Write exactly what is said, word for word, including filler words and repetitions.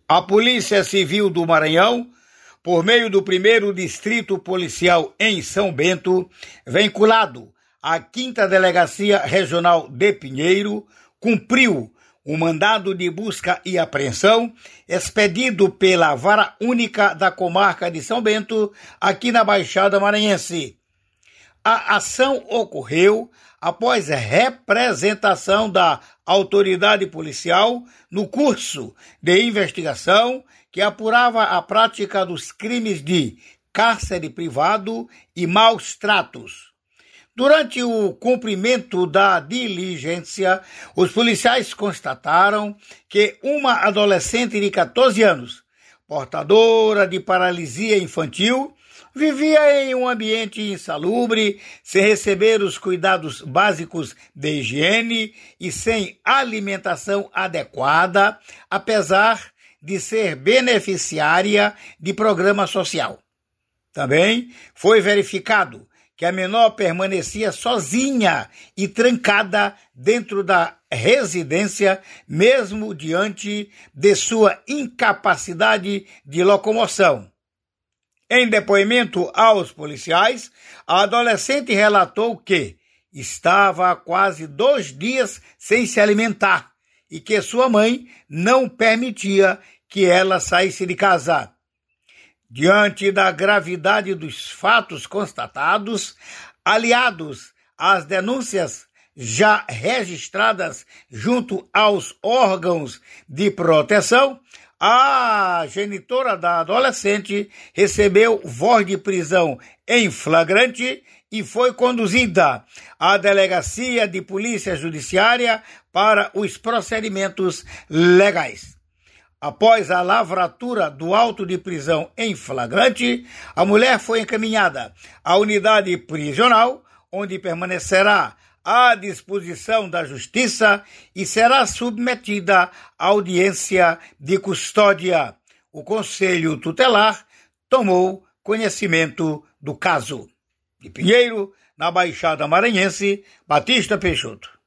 A Polícia Civil do Maranhão, por meio do primeiro Distrito Policial em São Bento, vinculado à quinta Delegacia Regional de Pinheiro, cumpriu o mandado de busca e apreensão expedido pela Vara Única da Comarca de São Bento, aqui na Baixada Maranhense. A ação ocorreu após representação da autoridade policial no curso de investigação que apurava a prática dos crimes de cárcere privado e maus tratos. Durante o cumprimento da diligência, os policiais constataram que uma adolescente de catorze anos, portadora de paralisia infantil, vivia em um ambiente insalubre, sem receber os cuidados básicos de higiene e sem alimentação adequada, apesar de ser beneficiária de programa social. Também foi verificado que a menor permanecia sozinha e trancada dentro da residência, mesmo diante de sua incapacidade de locomoção. Em depoimento aos policiais, a adolescente relatou que estava há quase dois dias sem se alimentar e que sua mãe não permitia que ela saísse de casa. Diante da gravidade dos fatos constatados, aliados às denúncias já registradas junto aos órgãos de proteção, a genitora da adolescente recebeu voz de prisão em flagrante e foi conduzida à Delegacia de Polícia Judiciária para os procedimentos legais. Após a lavratura do auto de prisão em flagrante, a mulher foi encaminhada à unidade prisional, onde permanecerá à disposição da Justiça e será submetida à audiência de custódia. O Conselho Tutelar tomou conhecimento do caso. De Pinheiro, na Baixada Maranhense, Batista Peixoto.